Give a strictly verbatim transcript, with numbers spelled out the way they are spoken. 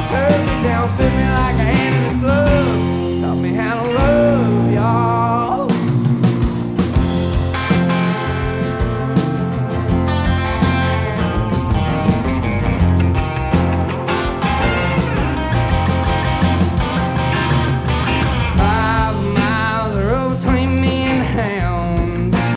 Turned me down, fit me like a hand in a glove. Taught me how to love.